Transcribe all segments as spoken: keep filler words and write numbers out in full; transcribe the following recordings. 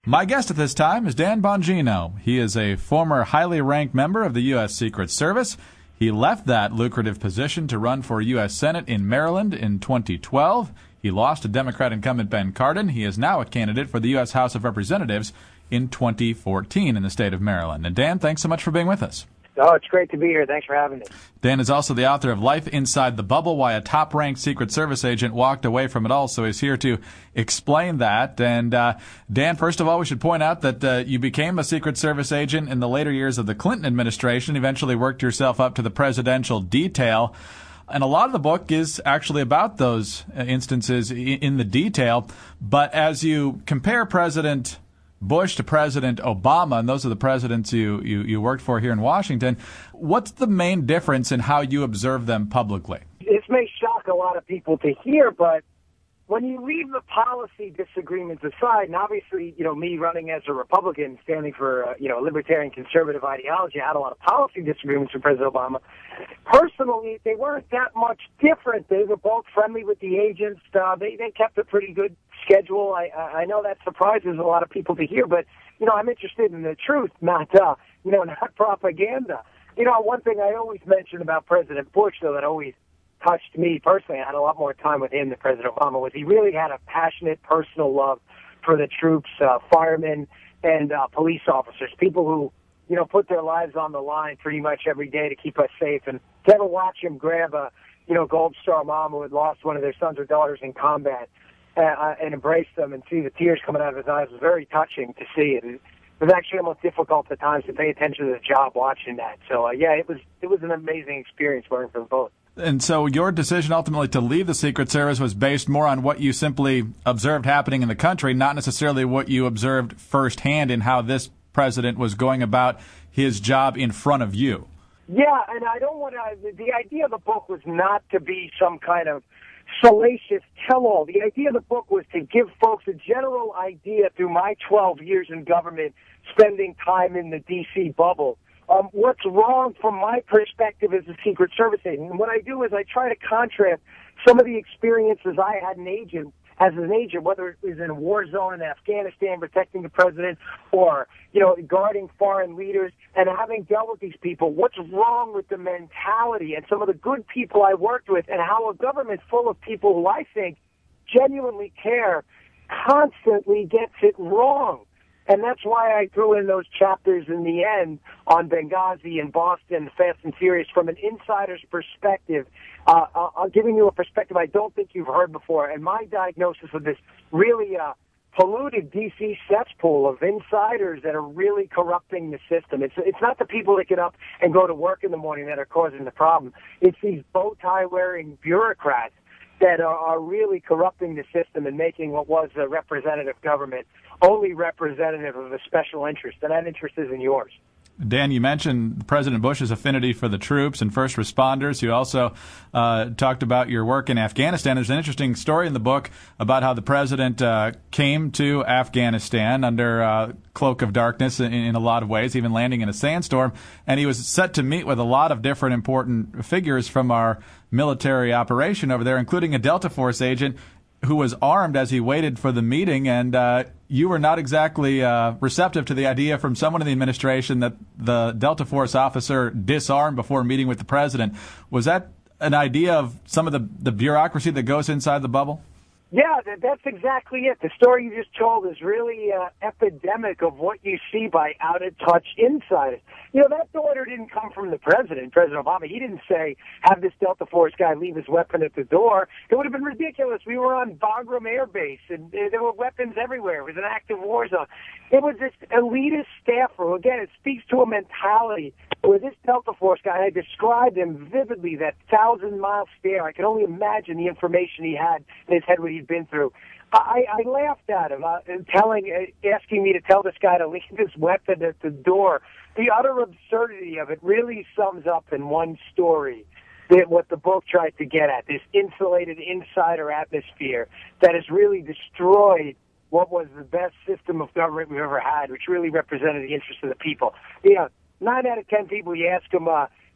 My guest at this time is Dan Bongino. He is a former highly ranked member of the U S. Secret Service. He left that lucrative position to run for U S. Senate in Maryland in twenty twelve. He lost to Democrat incumbent Ben Cardin. He is now a candidate for the U S. House of Representatives in twenty fourteen in the state of Maryland. And Dan, thanks so much for being with us. Oh, it's great to be here. Thanks for having me. Dan is also the author of Life Inside the Bubble, Why a Top-Ranked Secret Service Agent Walked Away from It All, so he's here to explain that. And uh, Dan, first of all, we should point out that uh, you became a Secret Service agent in the later years of the Clinton administration, eventually worked yourself up to the presidential detail. And a lot of the book is actually about those instances in the detail. But as you compare President Bush to President Obama, and those are the presidents you, you, you worked for here in Washington, what's the main difference in how you observe them publicly? This may shock a lot of people to hear, but when you leave the policy disagreements aside, and obviously, you know, me running as a Republican, standing for, uh, you know, libertarian conservative ideology, I had a lot of policy disagreements with President Obama. Personally, they weren't that much different. They were both friendly with the agents. Uh, they, they kept a pretty good schedule. I, I know that surprises a lot of people to hear, but, you know, I'm interested in the truth, not, uh, you know, not propaganda. You know, one thing I always mention about President Bush, though, that always touched me personally, I had a lot more time with him than President Obama, was he really had a passionate personal love for the troops, uh, firemen and uh, police officers, people who, you know, put their lives on the line pretty much every day to keep us safe. And to ever watch him grab a, you know, Gold Star mom who had lost one of their sons or daughters in combat uh, and embrace them and see the tears coming out of his eyes was very touching to see. It, it was actually almost difficult at times to pay attention to the job watching that. So, uh, yeah, it was it was an amazing experience working for them both. And so your decision ultimately to leave the Secret Service was based more on what you simply observed happening in the country, not necessarily what you observed firsthand in how this president was going about his job in front of you. Yeah, and I don't want to, the idea of the book was not to be some kind of salacious tell-all. The idea of the book was to give folks a general idea through my twelve years in government, spending time in the D C bubble. Um, what's wrong from my perspective as a Secret Service agent. And what I do is I try to contrast some of the experiences I had an agent, as an agent, whether it was in a war zone in Afghanistan protecting the president or, you know, guarding foreign leaders, and having dealt with these people. What's wrong with the mentality and some of the good people I worked with, and how a government full of people who I think genuinely care constantly gets it wrong. And that's why I threw in those chapters in the end on Benghazi and Boston, Fast and Furious, from an insider's perspective, uh, uh, giving you a perspective I don't think you've heard before. And my diagnosis of this really uh, polluted D C cesspool of insiders that are really corrupting the system. It's it's not the people that get up and go to work in the morning that are causing the problem. It's these bow-tie-wearing bureaucrats that are, are really corrupting the system and making what was a representative government only representative of a special interest, and that interest isn't yours. Dan, you mentioned President Bush's affinity for the troops and first responders. You also uh, talked about your work in Afghanistan. There's an interesting story in the book about how the president uh, came to Afghanistan under uh, cloak of darkness in, in a lot of ways, even landing in a sandstorm, and he was set to meet with a lot of different important figures from our military operation over there, including a Delta Force agent who was armed as he waited for the meeting, and uh, you were not exactly uh, receptive to the idea from someone in the administration that the Delta Force officer disarmed before meeting with the president. Was that an idea of some of the, the bureaucracy that goes inside the bubble? Yeah, that, that's exactly it. The story you just told is really uh, epidemic of what you see by out-of-touch insiders. You know, that order didn't come from the president, President Obama. He didn't say, have this Delta Force guy leave his weapon at the door. It would have been ridiculous. We were on Bagram Air Base, and uh, there were weapons everywhere. It was an active war zone. It was this elitist staffer who, again, it speaks to a mentality where this Delta Force guy, I described him vividly, that thousand-mile stare. I could only imagine the information he had in his head, what he'd been through. I, I laughed at him, uh, telling, uh, asking me to tell this guy to leave his weapon at the door. The utter absurdity of it really sums up in one story that what the book tried to get at, this insulated insider atmosphere that has really destroyed what was the best system of government we've ever had, which really represented the interests of the people. You know, nine out of ten people, you ask them, uh,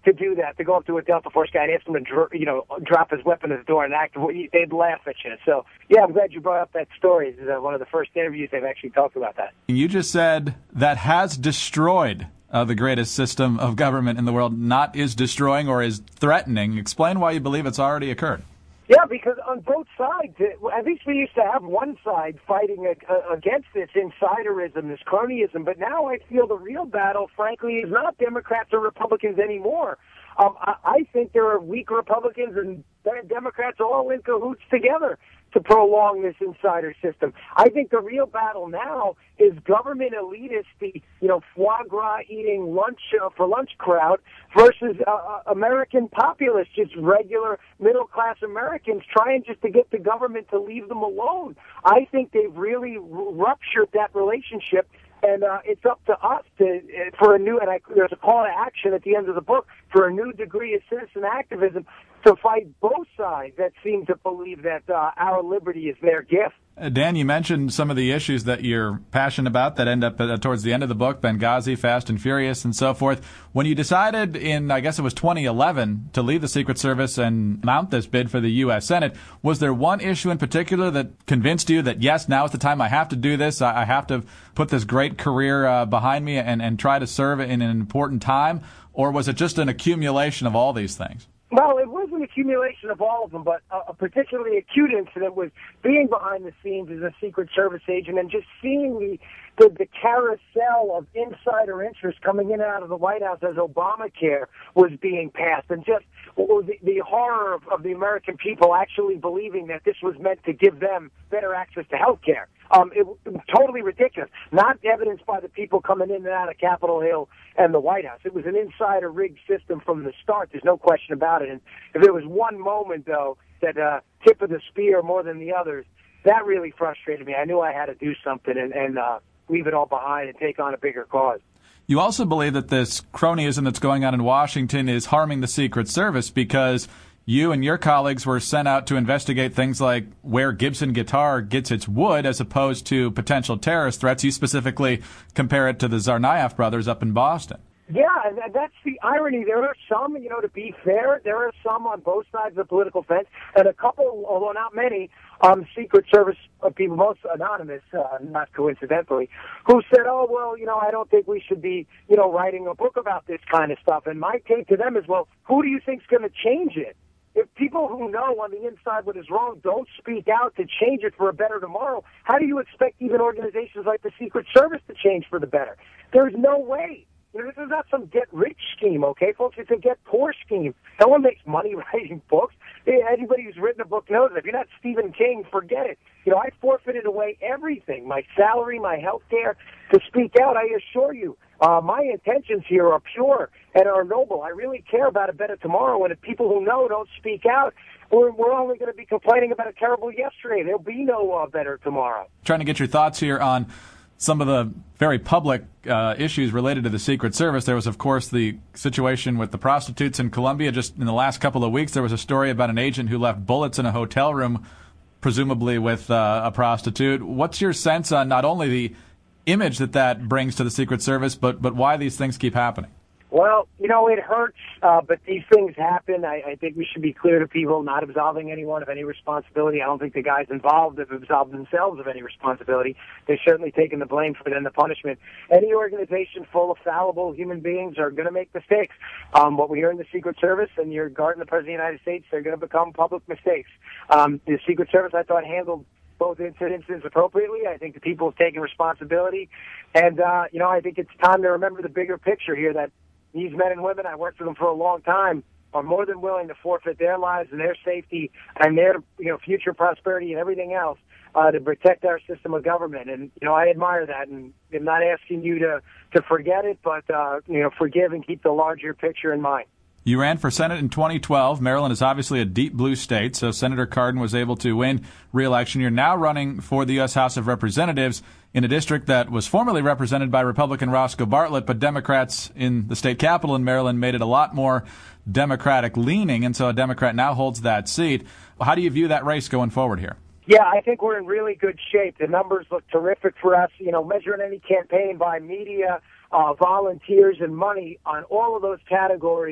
to do that, to go up to a Delta Force guy and ask him to, dr- you know, drop his weapon at the door and act, they'd laugh at you. So, yeah, I'm glad you brought up that story. This is uh, one of the first interviews they've actually talked about that. You just said that has destroyed uh, the greatest system of government in the world, not is destroying or is threatening. Explain why you believe it's already occurred. Yeah, because on both sides, at least we used to have one side fighting against this insiderism, this cronyism, but now I feel the real battle, frankly, is not Democrats or Republicans anymore. Um, I think there are weak Republicans and Democrats all in cahoots together to prolong this insider system. I think the real battle now is government elitists, the you know foie gras eating lunch uh, for lunch crowd, versus uh, American populists, just regular middle class Americans trying just to get the government to leave them alone. I think they've really ruptured that relationship. And uh, it's up to us to uh, for a new, and I, there's a call to action at the end of the book for a new degree of citizen activism to fight both sides that seem to believe that uh, our liberty is their gift. Uh, Dan, you mentioned some of the issues that you're passionate about that end up uh, towards the end of the book, Benghazi, Fast and Furious, and so forth. When you decided in, I guess it was twenty eleven, to leave the Secret Service and mount this bid for the U S Senate, was there one issue in particular that convinced you that, yes, now is the time I have to do this, I have to put this great career uh, behind me and, and try to serve in an important time, or was it just an accumulation of all these things? Well, it was an accumulation of all of them, but a particularly acute incident was being behind the scenes as a Secret Service agent and just seeing the, the, the carousel of insider interest coming in and out of the White House as Obamacare was being passed, and just the, the horror of, of the American people actually believing that this was meant to give them better access to health care. Um, it, it was totally ridiculous. Not evidenced by the people coming in and out of Capitol Hill and the White House. It was an insider rigged system from the start. There's no question about it. And if there was one moment, though, that uh, tip of the spear more than the others, that really frustrated me. I knew I had to do something and, and uh, leave it all behind and take on a bigger cause. You also believe that this cronyism that's going on in Washington is harming the Secret Service because you and your colleagues were sent out to investigate things like where Gibson Guitar gets its wood as opposed to potential terrorist threats. You specifically compare it to the Tsarnaev brothers up in Boston. Yeah, and that's the irony. There are some, you know, to be fair, there are some on both sides of the political fence, and a couple, although not many, um, Secret Service people, most anonymous, uh, not coincidentally, who said, oh, well, you know, I don't think we should be, you know, writing a book about this kind of stuff. And my take to them is, well, who do you think's going to change it? If people who know on the inside what is wrong don't speak out to change it for a better tomorrow, how do you expect even organizations like the Secret Service to change for the better? There's no way. You know, this is not some get-rich scheme, okay, folks? It's a get-poor scheme. No one makes money writing books. Anybody who's written a book knows it. If you're not Stephen King, forget it. You know, I forfeited away everything, my salary, my health care, to speak out, I assure you. Uh, my intentions here are pure and are noble. I really care about a better tomorrow, and if people who know don't speak out, we're, we're only going to be complaining about a terrible yesterday. There'll be no uh, better tomorrow. Trying to get your thoughts here on some of the very public uh, issues related to the Secret Service. There was, of course, the situation with the prostitutes in Colombia. Just in the last couple of weeks, there was a story about an agent who left bullets in a hotel room, presumably with uh, a prostitute. What's your sense on not only the image that that brings to the Secret Service, but but why these things keep happening? Well, you know, it hurts, uh, but these things happen. I, I think we should be clear to people, not absolving anyone of any responsibility. I don't think the guys involved have absolved themselves of any responsibility. They've certainly taken the blame for it and the punishment. Any organization full of fallible human beings are going to make mistakes. Um, what we hear in the Secret Service, and you're guarding the President of the United States, they're going to become public mistakes. Um, the Secret Service, I thought, handled both incidences appropriately. I think the people have taken responsibility. And, uh, you know, I think it's time to remember the bigger picture here, that these men and women, I worked with them for a long time, are more than willing to forfeit their lives and their safety and their, you know, future prosperity and everything else uh, to protect our system of government. And, you know, I admire that. And I'm not asking you to, to forget it, but, uh, you know, forgive and keep the larger picture in mind. You ran for Senate in twenty twelve. Maryland is obviously a deep blue state, so Senator Cardin was able to win re-election. You're now running for the U S House of Representatives in a district that was formerly represented by Republican Roscoe Bartlett, but Democrats in the state capital in Maryland made it a lot more Democratic-leaning, and so a Democrat now holds that seat. How do you view that race going forward here? Yeah, I think we're in really good shape. The numbers look terrific for us. You know, measuring any campaign by media, uh, volunteers, and money on all of those categories,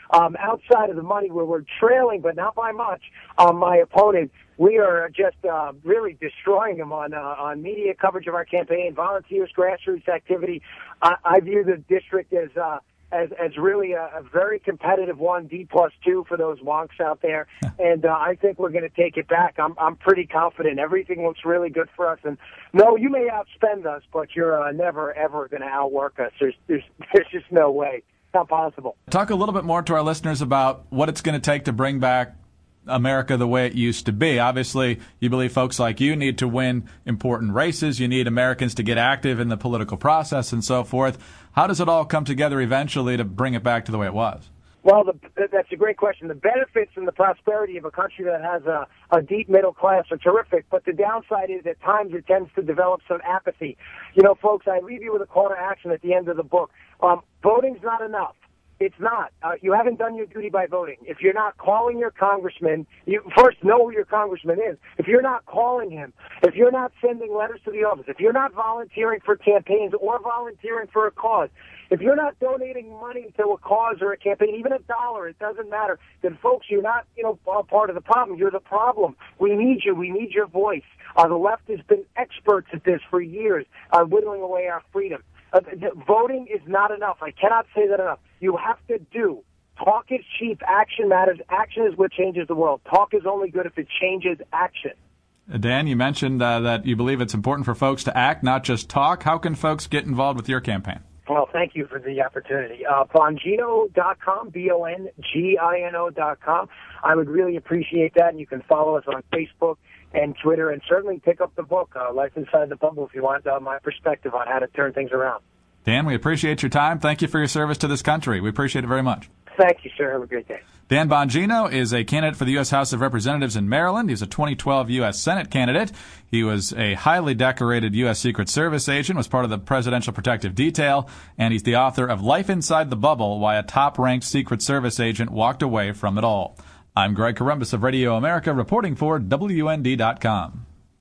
Um, outside of the money, where we're trailing, but not by much, on my opponent, we are just uh, really destroying him on uh, on media coverage of our campaign, volunteers, grassroots activity. I, I view the district as uh, as as really a, a very competitive one, D plus two for those wonks out there, and uh, I think we're going to take it back. I'm I'm pretty confident. Everything looks really good for us, and no, you may outspend us, but you're uh, never ever going to outwork us. There's there's there's just no way. It's not possible. Talk a little bit more to our listeners about what it's going to take to bring back America the way it used to be. Obviously, you believe folks like you need to win important races. You need Americans to get active in the political process and so forth. How does it all come together eventually to bring it back to the way it was? Well, the, that's a great question. The benefits and the prosperity of a country that has a, a deep middle class are terrific, but the downside is at times it tends to develop some apathy. You know, folks, I leave you with a call to action at the end of the book. Um, voting's not enough. It's not. Uh, you haven't done your duty by voting. If you're not calling your congressman, you first know who your congressman is. If you're not calling him, if you're not sending letters to the office, if you're not volunteering for campaigns or volunteering for a cause, if you're not donating money to a cause or a campaign, even a dollar, it doesn't matter, then folks, you're not, you know, part of the problem. You're the problem. We need you. We need your voice. Uh, the left has been experts at this for years, uh, whittling away our freedom. Uh, voting is not enough. I cannot say that enough. You have to do. Talk is cheap. Action matters. Action is what changes the world. Talk is only good if it changes action. Dan, you mentioned uh, that you believe it's important for folks to act, not just talk. How can folks get involved with your campaign? Well, thank you for the opportunity. Uh, Bongino dot com, B O N G I N O dot com. I would really appreciate that, and you can follow us on Facebook and Twitter, and certainly pick up the book, uh, Life Inside the Bubble, if you want uh, my perspective on how to turn things around. Dan, we appreciate your time. Thank you for your service to this country. We appreciate it very much. Thank you, sir. Have a great day. Dan Bongino is a candidate for the U S House of Representatives in Maryland. He's a twenty twelve U S Senate candidate. He was a highly decorated U S Secret Service agent, was part of the Presidential Protective Detail, and he's the author of Life Inside the Bubble, Why a Top-Ranked Secret Service Agent Walked Away from It All. I'm Greg Corombos of Radio America, reporting for W N D dot com.